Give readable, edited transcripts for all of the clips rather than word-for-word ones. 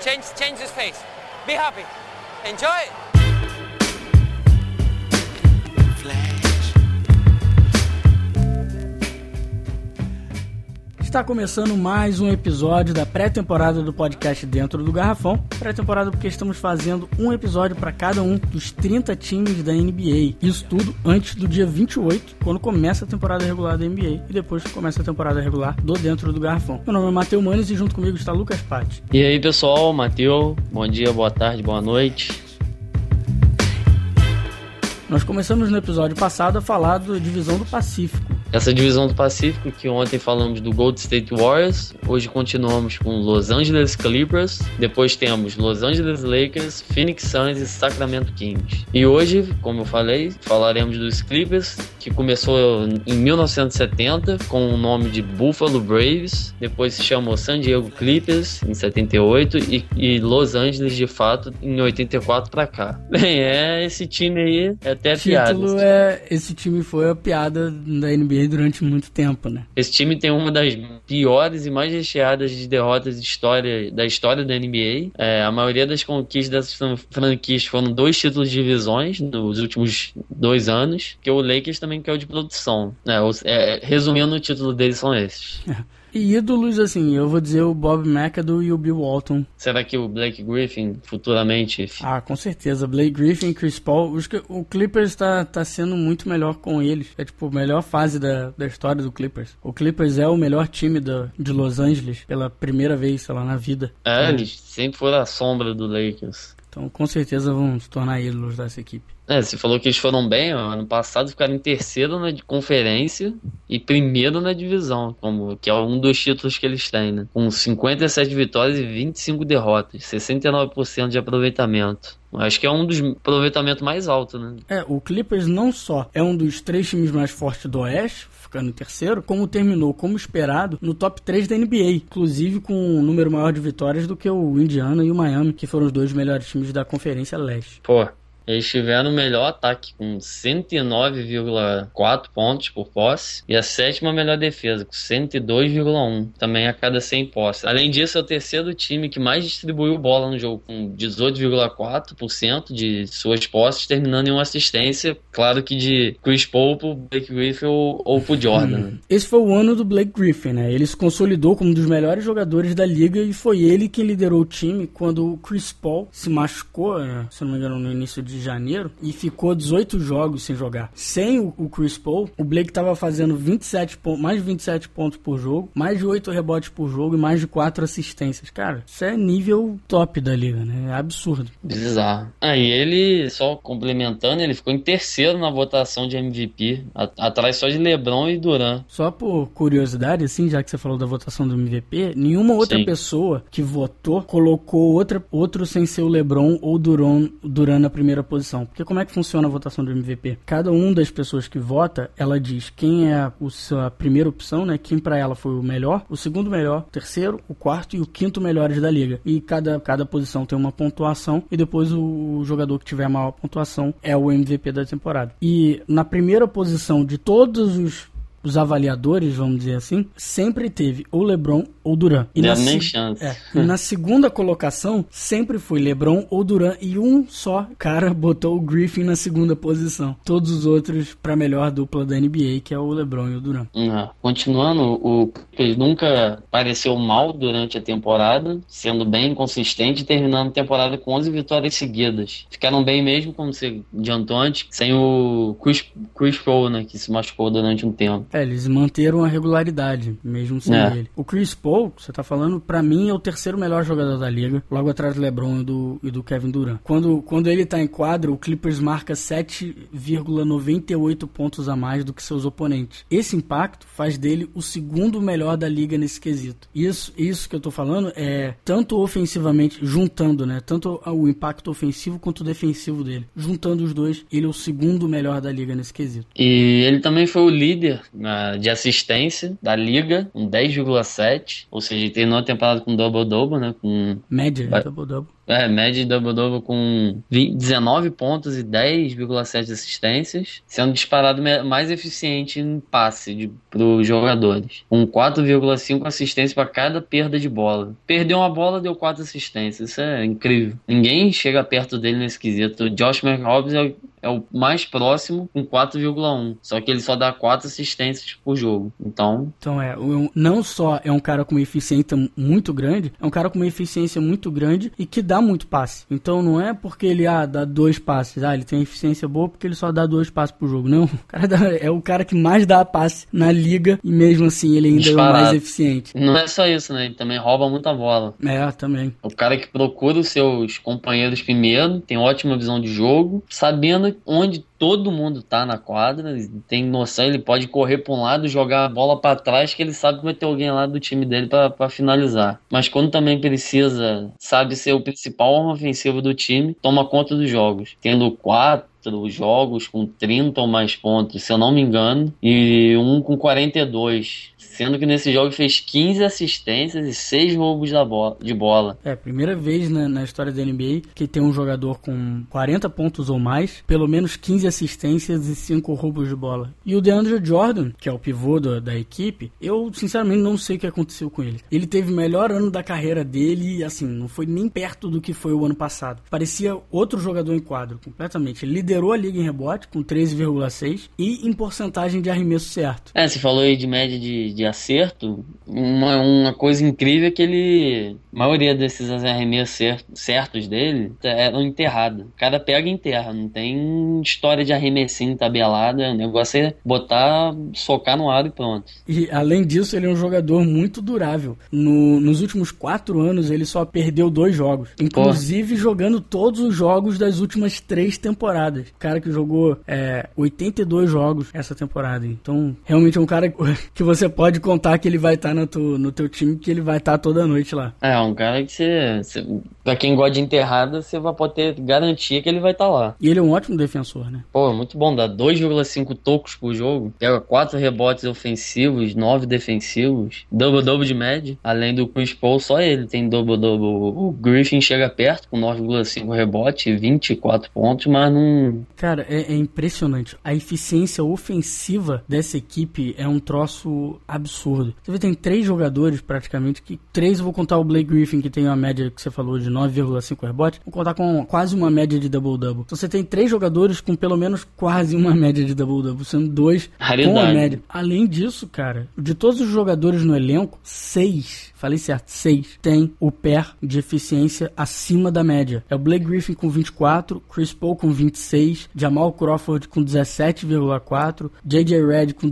Change his face. Be happy. Enjoy. Está começando mais um episódio da pré-temporada do podcast Dentro do Garrafão. Pré-temporada porque estamos fazendo um episódio para cada um dos 30 times da NBA. Isso tudo antes do dia 28, quando começa a temporada regular da NBA e depois começa a temporada regular do Dentro do Garrafão. Meu nome é Matheus Manes e junto comigo está Lucas Patti. E aí, pessoal, Matheus, bom dia, boa tarde, boa noite. Nós começamos no episódio passado a falar da divisão do Pacífico. Essa divisão do Pacífico, que ontem falamos do Golden State Warriors, hoje continuamos com Los Angeles Clippers, depois temos Los Angeles Lakers, Phoenix Suns e Sacramento Kings. E hoje, como eu falei, falaremos dos Clippers, que começou em 1970 com o nome de Buffalo Braves, depois se chamou San Diego Clippers em 78 e Los Angeles, de fato, em 84 pra cá. Bem, esse time aí é até piada. Esse time foi a piada da NBA durante muito tempo, né? Esse time tem uma das piores e mais recheadas de derrotas da história da NBA. A maioria das conquistas dessas franquias foram 2 títulos de divisões nos últimos 2 anos, que o Lakers também quer o de produção. Resumindo, o título deles são esses. E ídolos, assim, eu vou dizer o Bob McAdoo e o Bill Walton. Será que o Blake Griffin futuramente... com certeza. Blake Griffin, Chris Paul. O Clippers tá sendo muito melhor com eles. É tipo a melhor fase da história do Clippers. O Clippers é o melhor time de Los Angeles pela primeira vez, sei lá, na vida. Eles sempre foram a sombra do Lakers. Então, com certeza vão se tornar ídolos dessa equipe. Você falou que eles foram bem, ano passado ficaram em terceiro na conferência e primeiro na divisão, que é um dos títulos que eles têm, né? Com 57 vitórias e 25 derrotas, 69% de aproveitamento. Acho que é um dos aproveitamentos mais altos, né? O Clippers não só é um dos 3 times mais fortes do Oeste, ficando em terceiro, como terminou, como esperado, no top 3 da NBA, inclusive com um número maior de vitórias do que o Indiana e o Miami, que foram os 2 melhores times da Conferência Leste. Eles tiveram o melhor ataque, com 109,4 pontos por posse, e a 7ª melhor defesa, com 102,1, também a cada 100 posses. Além disso, é o terceiro time que mais distribuiu bola no jogo, com 18,4% de suas posses, terminando em uma assistência, claro que de Chris Paul pro Blake Griffin ou pro Jordan. Esse foi o ano do Blake Griffin, né? Ele se consolidou como um dos melhores jogadores da liga e foi ele quem liderou o time quando o Chris Paul se machucou, se não me engano, no início de janeiro, e ficou 18 jogos sem jogar. Sem o Chris Paul, o Blake estava fazendo mais de 27 pontos por jogo, mais de 8 rebotes por jogo e mais de 4 assistências. Cara, isso é nível top da liga, né? É absurdo. Bizarro. E ele, só complementando, ele ficou em terceiro na votação de MVP, atrás só de LeBron e Durant. Só por curiosidade, assim, já que você falou da votação do MVP, nenhuma outra pessoa que votou colocou outro sem ser o LeBron ou Durant na primeira posição. Porque como é que funciona a votação do MVP? Cada uma das pessoas que vota, ela diz quem é a primeira opção, né? Quem pra ela foi o melhor, o segundo melhor, o terceiro, o quarto e o quinto melhores da liga. E cada posição tem uma pontuação e depois o jogador que tiver a maior pontuação é o MVP da temporada. E na primeira posição de todos os avaliadores, vamos dizer assim, sempre teve ou LeBron ou Durant. E nem chance. Na segunda colocação, sempre foi LeBron ou Durant e um só cara botou o Griffin na segunda posição. Todos os outros pra melhor dupla da NBA, que é o LeBron e o Durant. Continuando, o Clippers nunca pareceu mal durante a temporada, sendo bem consistente e terminando a temporada com 11 vitórias seguidas. Ficaram bem mesmo, como você adiantou antes, sem o Chris Paul, né, que se machucou durante um tempo. Eles manteram a regularidade, mesmo sem ele. O Chris Paul, que você tá falando, pra mim é o terceiro melhor jogador da liga, logo atrás do LeBron e do Kevin Durant. Quando ele tá em quadro, o Clippers marca 7,98 pontos a mais do que seus oponentes. Esse impacto faz dele o segundo melhor da liga nesse quesito. Isso que eu tô falando é tanto ofensivamente, juntando, né? Tanto o impacto ofensivo quanto o defensivo dele. Juntando os dois, ele é o segundo melhor da liga nesse quesito. E ele também foi o líder de assistência da liga, com 10,7. Ou seja, ele terminou a temporada com double-double, né? Com média de double-double. Média de double-double com 19 pontos e 10,7 assistências, sendo disparado mais eficiente em passe para os jogadores, com 4,5 assistências para cada perda de bola. Perdeu uma bola, deu 4 assistências. Isso é incrível. Ninguém chega perto dele nesse quesito. O Josh McRobbs é o mais próximo, com 4,1. Só que ele só dá 4 assistências por jogo. Então não só é um cara com uma eficiência muito grande, é um cara com uma eficiência muito grande e que dá muito passe. Então não é porque ele dá 2 passes, ele tem eficiência boa porque ele só dá 2 passes por jogo. Não, o cara é o cara que mais dá passe na liga e mesmo assim ele ainda é o mais eficiente. Não é só isso, né? Ele também rouba muita bola. Também. O cara que procura os seus companheiros primeiro, tem ótima visão de jogo, sabendo onde todo mundo tá na quadra, tem noção, ele pode correr para um lado, jogar a bola para trás, que ele sabe que vai ter alguém lá do time dele para finalizar. Mas quando também precisa, sabe ser o principal arma ofensiva do time, toma conta dos jogos. Tendo 4 jogos com 30 ou mais pontos, se eu não me engano, e um com 42. Sendo que nesse jogo fez 15 assistências e 6 roubos de bola. Primeira vez na história da NBA que tem um jogador com 40 pontos ou mais, pelo menos 15 assistências e 5 roubos de bola. E o DeAndre Jordan, que é o pivô da equipe, eu sinceramente não sei o que aconteceu com ele. Ele teve o melhor ano da carreira dele e assim, não foi nem perto do que foi o ano passado. Parecia outro jogador em quadro, completamente. Ele liderou a liga em rebote com 13,6 e em porcentagem de arremesso certo. Você falou aí de média de acerto. Uma coisa incrível é que a maioria desses arremessos certos dele eram enterrados. O cara pega e enterra, não tem história de arremessinho tabelada. O negócio é socar no ar e pronto. E além disso, ele é um jogador muito durável. Nos últimos 4 anos ele só perdeu 2 jogos, inclusive jogando todos os jogos das últimas 3 temporadas. O cara que jogou 82 jogos essa temporada. Então realmente é um cara que você pode contar que ele vai estar no teu time, que ele vai estar toda noite lá. Um cara que pra quem gosta de enterrada, você vai poder garantir que ele vai estar lá. E ele é um ótimo defensor, né? Muito bom, dá 2,5 tocos por jogo, pega 4 rebotes ofensivos, 9 defensivos, double-double de média. Além do Chris Paul, só ele tem double-double. O Griffin chega perto com 9,5 rebote e 24 pontos, mas não... Cara, é impressionante. A eficiência ofensiva dessa equipe é um troço absurdo. Você vê, tem 3 jogadores praticamente, que 3 eu vou contar o Blake Griffin, que tem uma média que você falou de 9,5 rebote, vou contar com quase uma média de double-double. Então você tem 3 jogadores com pelo menos quase uma média de double-double, sendo 2 com a média. Além disso, cara, de todos os jogadores no elenco, 6 tem o pair de eficiência acima da média. É o Blake Griffin com 24, Chris Paul com 26, Jamal Crawford com 17,4, J.J. Redick com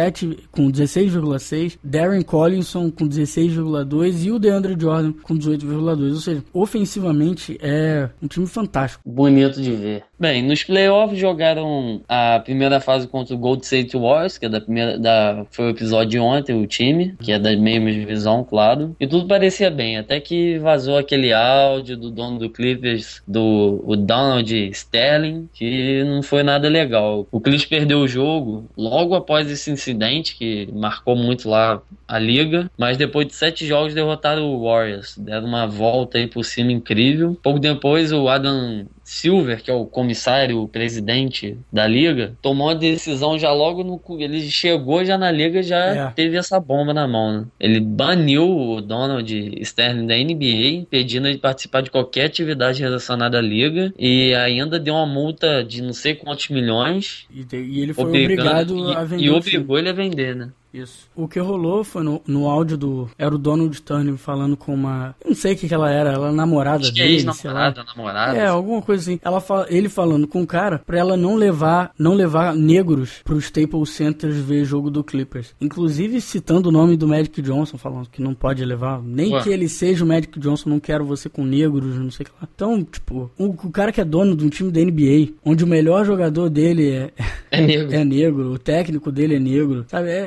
16,6, Darren Collinson com 16,2 e o DeAndre Jordan com 18,2. Ou seja, ofensivamente é um time fantástico. Bonito de ver. Bem, nos playoffs jogaram a primeira fase contra o Golden State Warriors, que é foi o episódio de ontem, o time, que é da mesma divisão, claro. E tudo parecia bem, até que vazou aquele áudio do dono do Clippers, o Donald Sterling, que não foi nada legal. O Clippers perdeu o jogo logo após esse incidente, que marcou muito lá a liga, mas depois de 7 jogos derrotaram o Warriors. Deram uma volta aí por cima incrível. Pouco depois o Adam Silver, que é o comissário, o presidente da liga, tomou a decisão já logo ele chegou já na liga, teve essa bomba na mão, né? Ele baniu o Donald Sterling da NBA, impedindo ele de participar de qualquer atividade relacionada à liga, e ainda deu uma multa de não sei quantos milhões. E ele foi obrigado a vender. E obrigou ele a vender, né? Isso. O que rolou foi no áudio era o Donald Sterling falando com uma... Eu não sei o que ela era namorada dele, sei lá. Namorada. Alguma coisa assim. Ele falando com o cara pra ela não levar negros pro Staples Center ver jogo do Clippers. Inclusive citando o nome do Magic Johnson, falando que não pode levar, nem que ele seja o Magic Johnson, não quero você com negros, não sei o que lá. Então, tipo, o cara que é dono de um time da NBA, onde o melhor jogador dele é negro, o técnico dele é negro, sabe?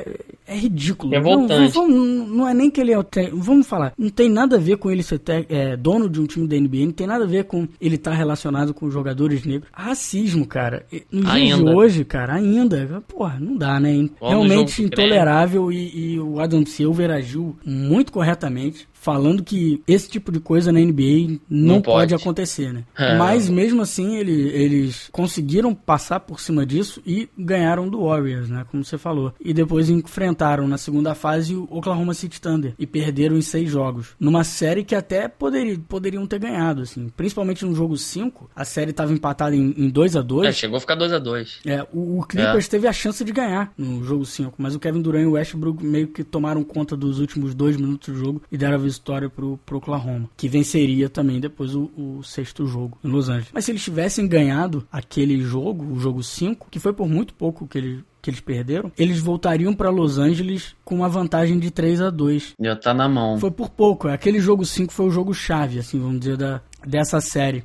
É ridículo. Revoltante. Não é nem que ele é... Vamos falar. Não tem nada a ver com ele ser dono de um time da NBA. Não tem nada a ver com ele estar relacionado com jogadores negros. Racismo, cara. Nos dias de hoje, cara, ainda. Porra, não dá, né? Realmente intolerável. E o Adam Silver agiu muito corretamente, falando que esse tipo de coisa na NBA não pode acontecer, né? Mas mesmo assim eles conseguiram passar por cima disso e ganharam do Warriors, né? Como você falou. E depois enfrentaram na segunda fase o Oklahoma City Thunder e perderam em 6 jogos. Numa série que até poderiam ter ganhado, assim. Principalmente no jogo 5, a série estava empatada em 2-2. Chegou a ficar 2-2. O Clippers teve a chance de ganhar no jogo 5, mas o Kevin Durant e o Westbrook meio que tomaram conta dos últimos 2 minutos do jogo e deram a vitória pro Oklahoma, que venceria também depois o 6º jogo em Los Angeles. Mas se eles tivessem ganhado aquele jogo, o jogo 5, que foi por muito pouco que eles perderam, eles voltariam para Los Angeles com uma vantagem de 3-2. Já tá na mão. Foi por pouco. Aquele jogo 5 foi o jogo chave, assim, vamos dizer, dessa série.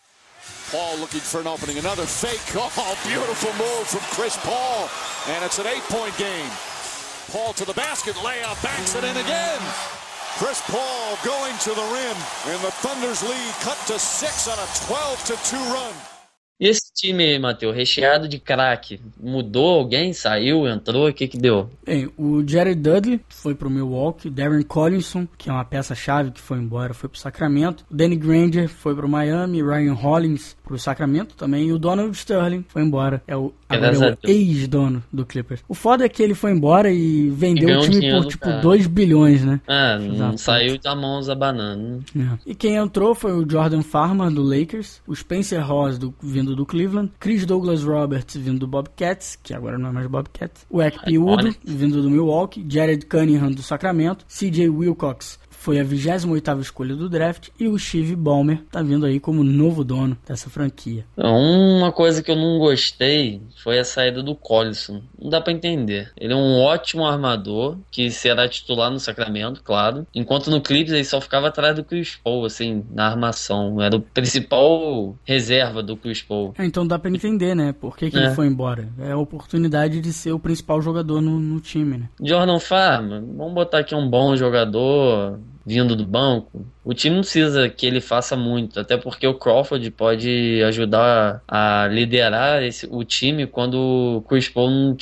Paul looking for an opening. Another fake. Oh, beautiful move from Chris Paul. And it's an 8-point game. Paul to the basket. Layup. Backs it in again. Chris Paul going to the rim, and the Thunder's lead cut to 6 on a 12-2 run. E esse time, Matheus, recheado de craque, mudou alguém? Saiu, entrou? O que deu? Bem, o Jared Dudley foi pro Milwaukee, Darren Collison, que é uma peça-chave que foi embora, foi pro Sacramento, o Danny Granger foi pro Miami, Ryan Hollins pro Sacramento também, e o Donald Sterling foi embora. Agora é o ex-dono do Clippers. O foda é que ele foi embora e vendeu o time por tipo 2 bilhões, né? Não saiu da mão abanando. E quem entrou foi o Jordan Farmer do Lakers, o Spencer Ross vindo do Cleveland, Chris Douglas Roberts vindo do Bobcats, que agora não é mais Bobcats, o Ekpe Udoh vindo do Milwaukee, Jared Cunningham do Sacramento, CJ Wilcox foi a 28ª escolha do draft, e o Steve Ballmer tá vindo aí como novo dono dessa franquia. Uma coisa que eu não gostei foi a saída do Collison. Não dá pra entender. Ele é um ótimo armador, que será titular no Sacramento, claro. Enquanto no Clippers ele só ficava atrás do Chris Paul, assim, na armação. Era o principal reserva do Chris Paul. Então dá pra entender, né? Por que ele foi embora. É a oportunidade de ser o principal jogador no time, né? Jordan Farmer, vamos botar aqui um bom jogador vindo do banco. O time não precisa que ele faça muito, até porque o Crawford pode ajudar a liderar o time quando o Chris Paul não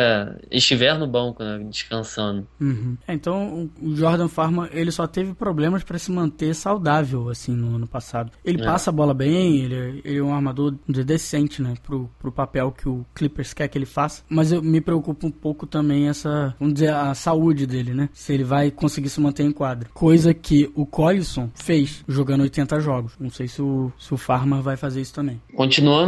estiver no banco, né, descansando. Então o Jordan Farmer, ele só teve problemas para se manter saudável assim no ano passado. Ele passa a bola bem, ele é um armador decente, né, pro papel que o Clippers quer que ele faça, mas me preocupa um pouco também vamos dizer, a saúde dele, né, se ele vai conseguir se manter em quadra. Coisa que o Collison fez jogando 80 jogos. Não sei se o Farmer vai fazer isso também. Continuando,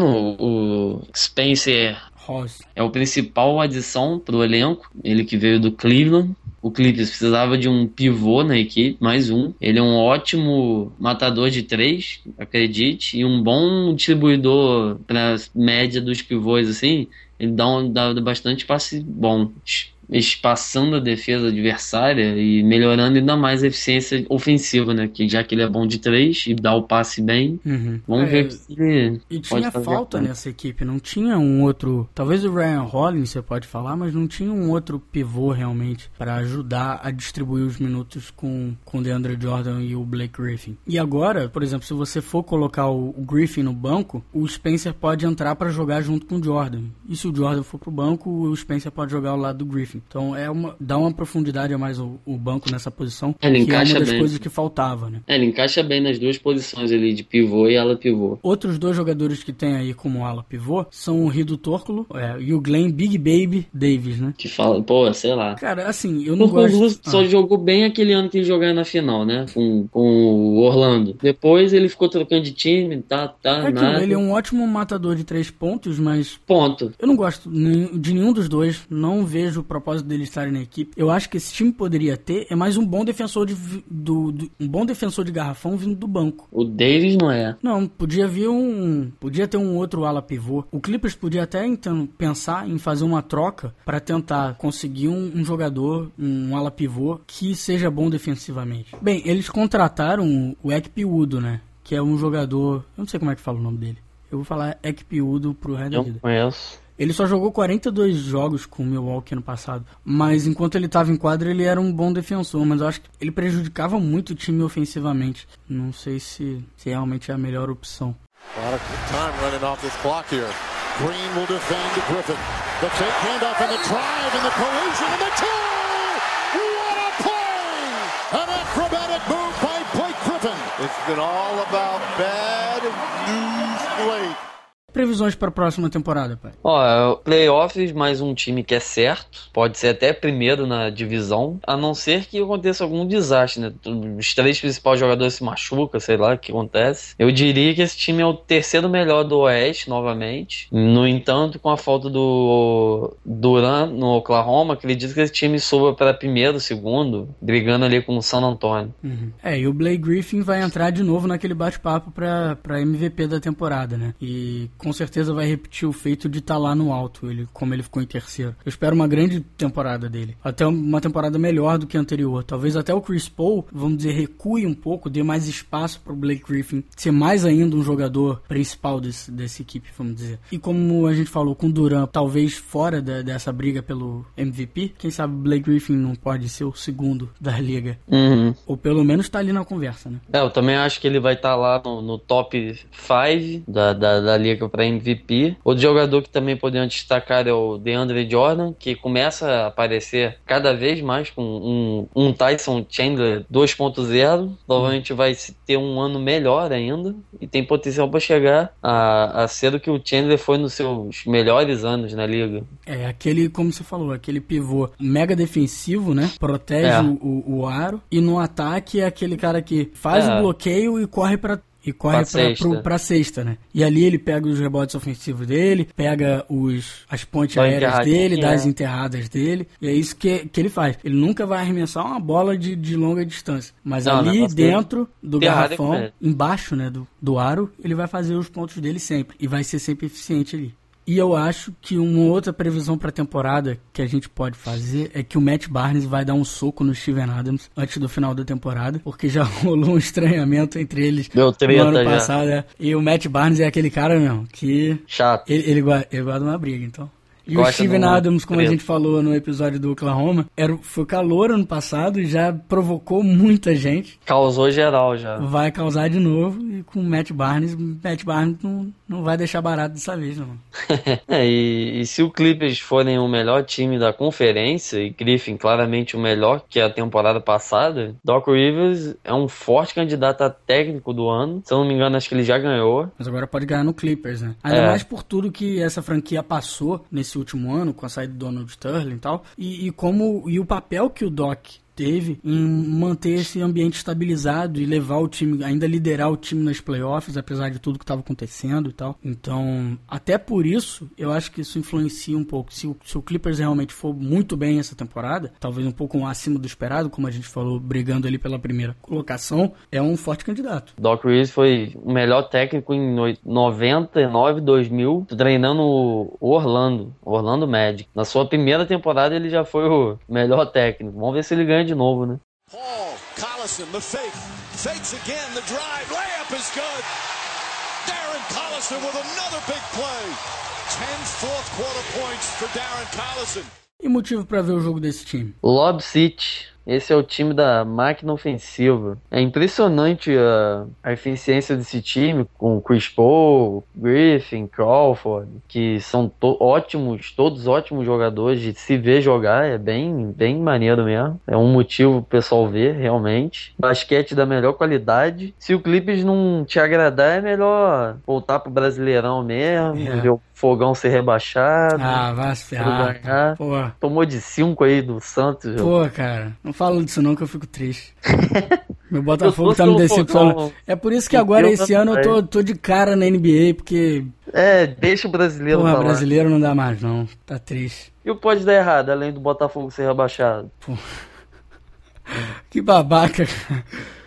o Spencer Ross é o principal adição pro elenco. Ele que veio do Cleveland. O Clippers precisava de um pivô na equipe, mais um. Ele é um ótimo matador de 3, acredite, e um bom distribuidor para média dos pivôs, assim. Ele dá bastante passe bom, espaçando a defesa adversária e melhorando ainda mais a eficiência ofensiva, né? Que já que ele é bom de 3 e dá o passe bem, vamos ver se ele e tinha falta nessa equipe, não tinha um outro, talvez o Ryan Hollins você pode falar, mas não tinha um outro pivô realmente para ajudar a distribuir os minutos com o DeAndre Jordan e o Blake Griffin. E agora, por exemplo, se você for colocar o Griffin no banco, o Spencer pode entrar para jogar junto com o Jordan. E se o Jordan for pro banco, o Spencer pode jogar ao lado do Griffin. Então dá uma profundidade a mais o banco nessa posição, ele que é uma das bem. Coisas que faltava, né? Ele encaixa bem nas duas posições ali, de pivô e ala pivô. Outros 2 jogadores que tem aí como ala pivô são o Rido Torculo e o Glenn Big Baby Davis, né? Que fala, sei lá. Cara, assim, eu não gosto... Só jogou bem aquele ano que ele jogou na final, né? Com o Orlando. Depois ele ficou trocando de time, nada. Ele é um ótimo matador de 3 pontos, mas... Ponto. Eu não gosto de nenhum dos dois, não vejo o propósito dele estarem na equipe. Eu acho que esse time poderia ter mais um bom defensor um bom defensor de garrafão vindo do banco. O Davis não é. Não, podia ter um outro ala pivô. O Clippers podia até então pensar em fazer uma troca para tentar conseguir um jogador, um ala pivô que seja bom defensivamente. Bem, eles contrataram o Ekpe Udoh, né? Que é um jogador, eu não sei como é que fala o nome dele. Eu vou falar Ekpe Udoh pro resto da vida. Conheço. Ele só jogou 42 jogos com o Milwaukee ano passado, mas enquanto ele estava em quadra ele era um bom defensor, mas eu acho que ele prejudicava muito o time ofensivamente. Não sei se realmente é a melhor opção. A lot of time running off this clock here. Green will defend Griffin. The fake handoff and the drive and the collision and the two! What a play! An acrobatic move by Blake Griffin. It's been all about bad news late. Previsões para a próxima temporada, pai? Playoffs, mais um time que é certo. Pode ser até primeiro na divisão, a não ser que aconteça algum desastre, né? Os 3 principais jogadores se machucam, sei lá o que acontece. Eu diria que esse time é o terceiro melhor do Oeste, novamente. No entanto, com a falta do Durant no Oklahoma, acredito que esse time suba para primeiro, segundo, brigando ali com o San Antonio. Uhum. E o Blake Griffin vai entrar de novo naquele bate-papo para MVP da temporada, né? E com certeza vai repetir o feito de estar lá no alto, como ele ficou em terceiro. Eu espero uma grande temporada dele. Até uma temporada melhor do que a anterior. Talvez até o Chris Paul, vamos dizer, recue um pouco, dê mais espaço para o Blake Griffin ser mais ainda um jogador principal dessa equipe, vamos dizer. E como a gente falou com o Durant, talvez fora dessa briga pelo MVP, quem sabe o Blake Griffin não pode ser o segundo da liga. Uhum. Ou pelo menos estar ali na conversa, né? Eu também acho que ele vai estar lá no top 5 da liga para MVP. Outro jogador que também podemos destacar é o DeAndre Jordan, que começa a aparecer cada vez mais com um Tyson Chandler 2.0. Provavelmente vai ter um ano melhor ainda e tem potencial para chegar a ser o que o Chandler foi nos seus melhores anos na liga. Aquele, como você falou, aquele pivô mega defensivo, né? Protege o aro, e no ataque é aquele cara que faz o bloqueio e corre pra pra cesta, né? E ali ele pega os rebotes ofensivos dele, pega as pontes aéreas dele, dá as enterradas dele, e é isso que ele faz. Ele nunca vai arremessar uma bola de longa distância, mas ali dentro do garrafão, embaixo, né, do aro, ele vai fazer os pontos dele sempre, e vai ser sempre eficiente ali. E eu acho que uma outra previsão para a temporada que a gente pode fazer é que o Matt Barnes vai dar um soco no Steven Adams antes do final da temporada, porque já rolou um estranhamento entre eles no ano passado. E o Matt Barnes é aquele cara mesmo que... chato. Ele guarda uma briga, então... E o Steven Adams, como a gente falou no episódio do Oklahoma, foi calor ano passado e já provocou muita gente. Causou geral já. Vai causar de novo, e com o Matt Barnes não vai deixar barato dessa vez, não. E se o Clippers forem o melhor time da conferência, e Griffin claramente o melhor que a temporada passada, Doc Rivers é um forte candidato a técnico do ano. Se eu não me engano, acho que ele já ganhou. Mas agora pode ganhar no Clippers, né? Ainda mais por tudo que essa franquia passou nesse último ano, com a saída do Donald Sterling e tal, e o papel que o Doc teve em manter esse ambiente estabilizado e levar o time, ainda liderar o time nas playoffs, apesar de tudo que estava acontecendo e tal. Então, até por isso, eu acho que isso influencia um pouco. Se o Clippers realmente for muito bem essa temporada, talvez um pouco acima do esperado, como a gente falou, brigando ali pela primeira colocação, é um forte candidato. Doc Rivers foi o melhor técnico em 99, 2000, treinando o Orlando Magic. Na sua primeira temporada, ele já foi o melhor técnico. Vamos ver se ele ganha de novo, né? Paul, Collison, the fake. Fakes again, the drive. Layup is good. Darren Collison with another big play. 10 fourth quarter points for Darren Collison. E motivo para ver o jogo desse time? Lob City. Esse é o time da máquina ofensiva. É impressionante a eficiência desse time, com Chris Paul, Griffin, Crawford, que são todos ótimos jogadores de se ver jogar. É bem maneiro mesmo. É um motivo pro pessoal ver, realmente. Basquete da melhor qualidade. Se o Clippers não te agradar, é melhor voltar pro Brasileirão mesmo, ver o Fogão ser rebaixado. Vai se ferrar. Tomou de 5 aí do Santos. Pô, cara, não falo disso não que eu fico triste. Meu Botafogo tá me decepcionando. É por isso que agora, esse ano, eu tô de cara na NBA, porque... deixa o brasileiro falar. Brasileiro não dá mais, não. Tá triste. E o que pode dar errado, além do Botafogo ser rebaixado? Pô. Que babaca, cara.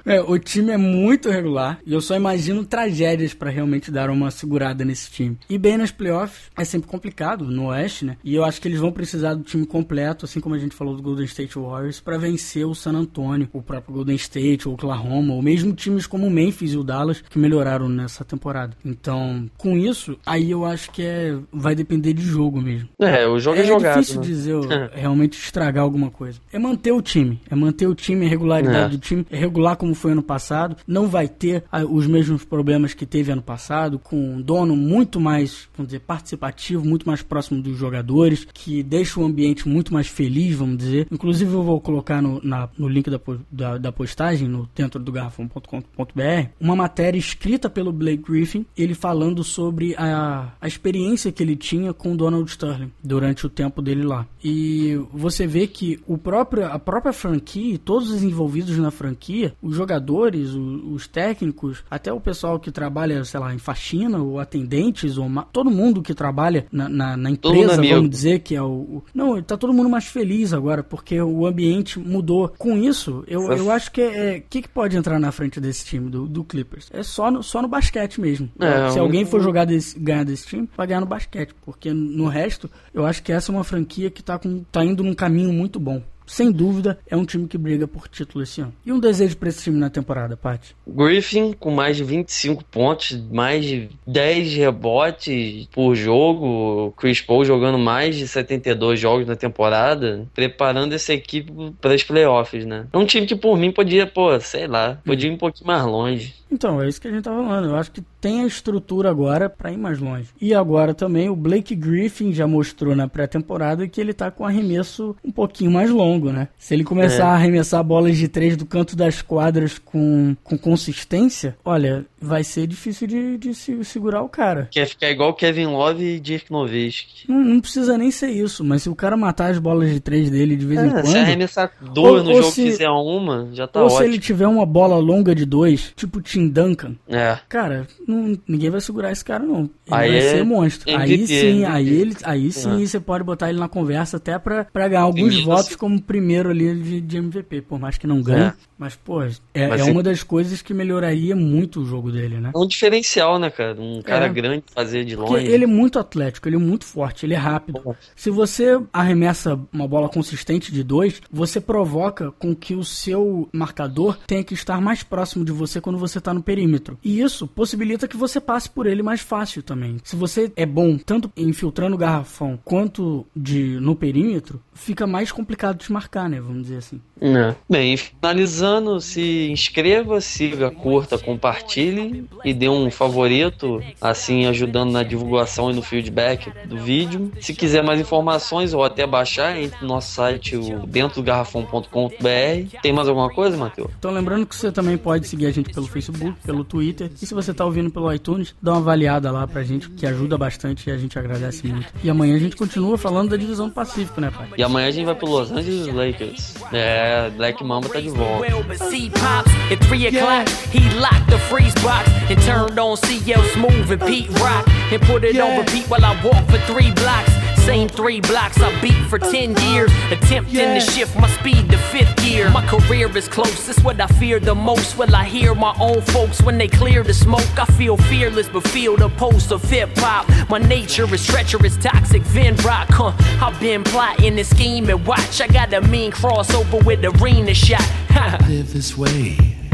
O time é muito regular e eu só imagino tragédias pra realmente dar uma segurada nesse time. E bem nas playoffs é sempre complicado no Oeste, né? E eu acho que eles vão precisar do time completo, assim como a gente falou do Golden State Warriors, pra vencer o San Antonio, o próprio Golden State, o Oklahoma, ou mesmo times como o Memphis e o Dallas, que melhoraram nessa temporada. Então, com isso, aí eu acho que vai depender de jogo mesmo. O jogo é jogado. É difícil dizer realmente estragar alguma coisa. É manter o time, a regularidade do time, é regular como foi ano passado, não vai ter os mesmos problemas que teve ano passado, com um dono muito mais, vamos dizer, participativo, muito mais próximo dos jogadores, que deixa o ambiente muito mais feliz, vamos dizer. Inclusive eu vou colocar no link da postagem, dentro do garrafão.com.br, uma matéria escrita pelo Blake Griffin, ele falando sobre a experiência que ele tinha com o Donald Sterling durante o tempo dele lá. E você vê que a própria franquia, todos os envolvidos na franquia, os jogadores, os técnicos, até o pessoal que trabalha, sei lá, em faxina, ou atendentes, ou todo mundo que trabalha na empresa, vamos dizer, que é Não, tá todo mundo mais feliz agora, porque o ambiente mudou. Com isso, eu acho que que pode entrar na frente desse time, do Clippers? É só no basquete mesmo. Se alguém for ganhar desse time, vai ganhar no basquete, porque no resto, eu acho que essa é uma franquia que tá indo num caminho muito bom. Sem dúvida, é um time que briga por título esse ano. E um desejo pra esse time na temporada, Paty? Griffin com mais de 25 pontos, mais de 10 rebotes por jogo, Chris Paul jogando mais de 72 jogos na temporada, preparando essa equipe para as playoffs, né? É um time que por mim podia ir um pouquinho mais longe. Então, é isso que a gente tá falando. Eu acho que tem a estrutura agora pra ir mais longe. E agora também o Blake Griffin já mostrou na pré-temporada que ele tá com arremesso um pouquinho mais longo, né? Se ele começar a arremessar bolas de 3 do canto das quadras com consistência, olha, vai ser difícil de segurar o cara. Quer ficar igual Kevin Love e Dirk Nowitzki. Não precisa nem ser isso, mas se o cara matar as bolas de 3 dele de vez em quando... Se arremessar 2 no jogo e fizer uma, já tá ótimo. Ou se ele tiver uma bola longa de 2, tipo Tim Duncan, cara, ninguém vai segurar esse cara, não. Ele vai ser monstro. MVP, aí sim você pode botar ele na conversa até pra ganhar alguns votos como primeiro ali de MVP, por mais que não ganhe. Mas, pô, é uma das coisas que melhoraria muito o jogo dele, né? É um diferencial, né, cara? Um cara grande fazer de longe. Porque ele é muito atlético, ele é muito forte, ele é rápido. Se você arremessa uma bola consistente de 2, você provoca com que o seu marcador tenha que estar mais próximo de você quando você tá no perímetro. E isso possibilita que você passe por ele mais fácil também. Se você é bom tanto infiltrando o garrafão quanto no perímetro, fica mais complicado de marcar, né? Vamos dizer assim. Bem, finalizando, se inscreva, siga, curta, compartilhe e dê um favorito, assim ajudando na divulgação e no feedback do vídeo. Se quiser mais informações ou até baixar, entre no nosso site, o dentrodogarrafão.com.br. Tem mais alguma coisa, Matheus? Então lembrando que você também pode seguir a gente pelo Facebook, pelo Twitter, e se você tá ouvindo pelo iTunes, dá uma avaliada lá pra gente, que ajuda bastante e a gente agradece muito. E amanhã a gente continua falando da divisão do Pacífico, né, pai? E amanhã a gente vai pro Los Angeles Lakers. Black Mamba tá de volta. But C pops at 3 o'clock. He locked the freeze box and turned on CL Smooth and Pete Rock and put it on repeat while I walk for 3 blocks. Same 3 blocks I beat for 10 years, attempting to shift my speed to 5th gear. My career is close, that's what I fear the most. Will I hear my own folks when they clear the smoke? I feel fearless but feel the pulse of hip-hop. My nature is treacherous, toxic, Vin Rock, I've been plotting and scheming, watch. I got a mean crossover with arena shot. Live this way,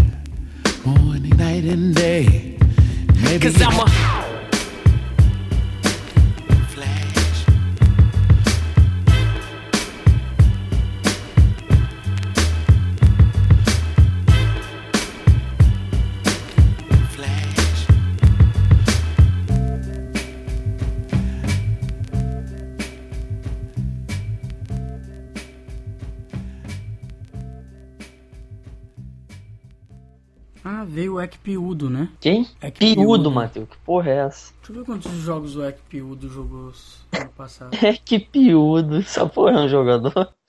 morning, night and day. Maybe Cause I'm a veio o Ekpiudo, né? Quem? Piudo, Matheus. Que porra é essa? Deixa eu ver quantos jogos o Ekpiudo jogou ano passado. Ekpiudo. Essa porra é um jogador.